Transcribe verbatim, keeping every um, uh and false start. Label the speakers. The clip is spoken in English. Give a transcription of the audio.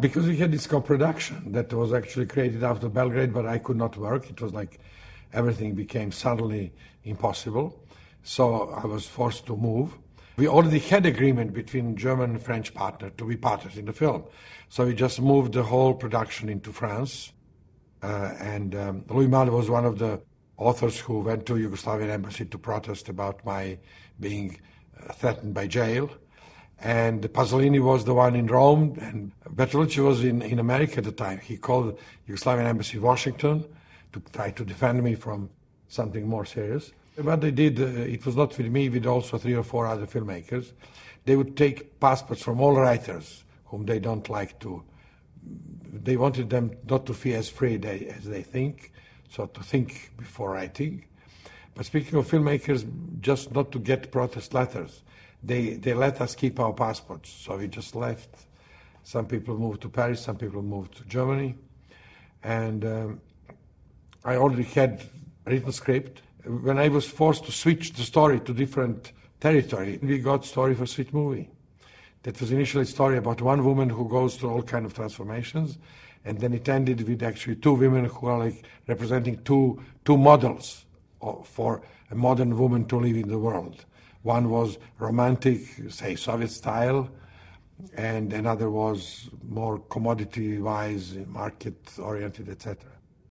Speaker 1: because we had this co-production that was actually created after Belgrade, but I could not work. It was like everything became suddenly impossible. So I was forced to move. We already had agreement between German and French partner to be partners in the film. So we just moved the whole production into France. Uh, and um, Louis Malle was one of the authors who went to Yugoslavian embassy to protest about my being uh, threatened by jail. And Pasolini was the one in Rome, and Bertolucci was in, in America at the time. He called the Yugoslavian embassy in Washington to try to defend me from something more serious. What they did, uh, it was not with me, with also three or four other filmmakers. They would take passports from all writers whom they don't like to. They wanted them not to feel as free they, as they think, so to think before writing. But speaking of filmmakers, just not to get protest letters. They, they let us keep our passports, so we just left. Some people moved to Paris, some people moved to Germany. And um, I already had written script. When I was forced to switch the story to different territory, we got Story for Sweet Movie. That was initially a story about one woman who goes through all kind of transformations, and then it ended with actually two women who are like representing two two models for a modern woman to live in the world. One was romantic, say Soviet style, and another was more commodity-wise, market-oriented, et cetera.